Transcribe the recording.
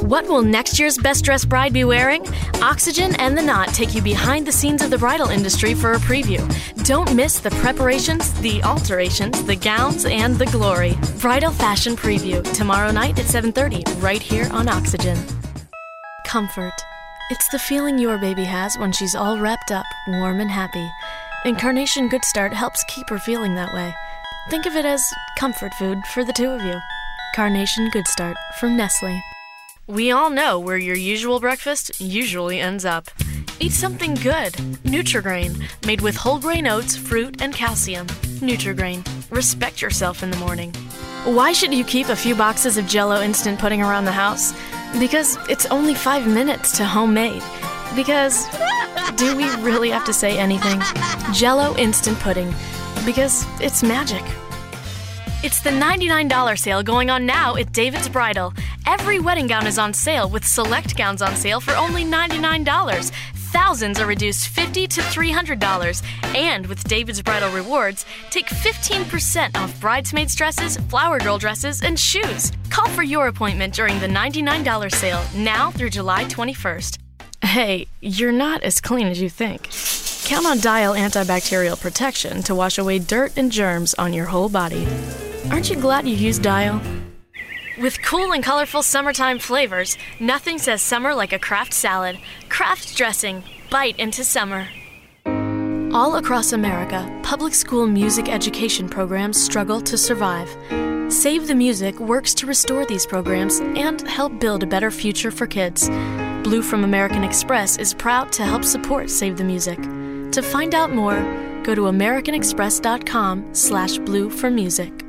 What will next year's Best Dressed Bride be wearing? Oxygen and The Knot take you behind the scenes of the bridal industry for a preview. Don't miss the preparations, the alterations, the gowns, and the glory. Bridal Fashion Preview, tomorrow night at 7:30, right here on Oxygen. Comfort. It's the feeling your baby has when she's all wrapped up, warm and happy. And Carnation Good Start helps keep her feeling that way. Think of it as comfort food for the two of you. Carnation Good Start from Nestle. We all know where your usual breakfast usually ends up. Eat something good. Nutri-Grain, made with whole grain oats, fruit, and calcium. Nutri-Grain. Respect yourself in the morning. Why should you keep a few boxes of Jell-O instant pudding around the house? Because it's only 5 minutes to homemade. Because, do we really have to say anything? Jell-O instant pudding. Because it's magic. It's the $99 sale going on now at David's Bridal. Every wedding gown is on sale with select gowns on sale for only $99. Thousands are reduced $50 to $300. And with David's Bridal Rewards, take 15% off bridesmaids dresses, flower girl dresses, and shoes. Call for your appointment during the $99 sale now through July 21st. Hey, you're not as clean as you think. Count on Dial antibacterial protection to wash away dirt and germs on your whole body. Aren't you glad you used Dial? With cool and colorful summertime flavors, nothing says summer like a Kraft salad. Kraft dressing. Bite into summer. All across America, public school music education programs struggle to survive. Save the Music works to restore these programs and help build a better future for kids. Blue from American Express is proud to help support Save the Music. To find out more, go to americanexpress.com/blue for music.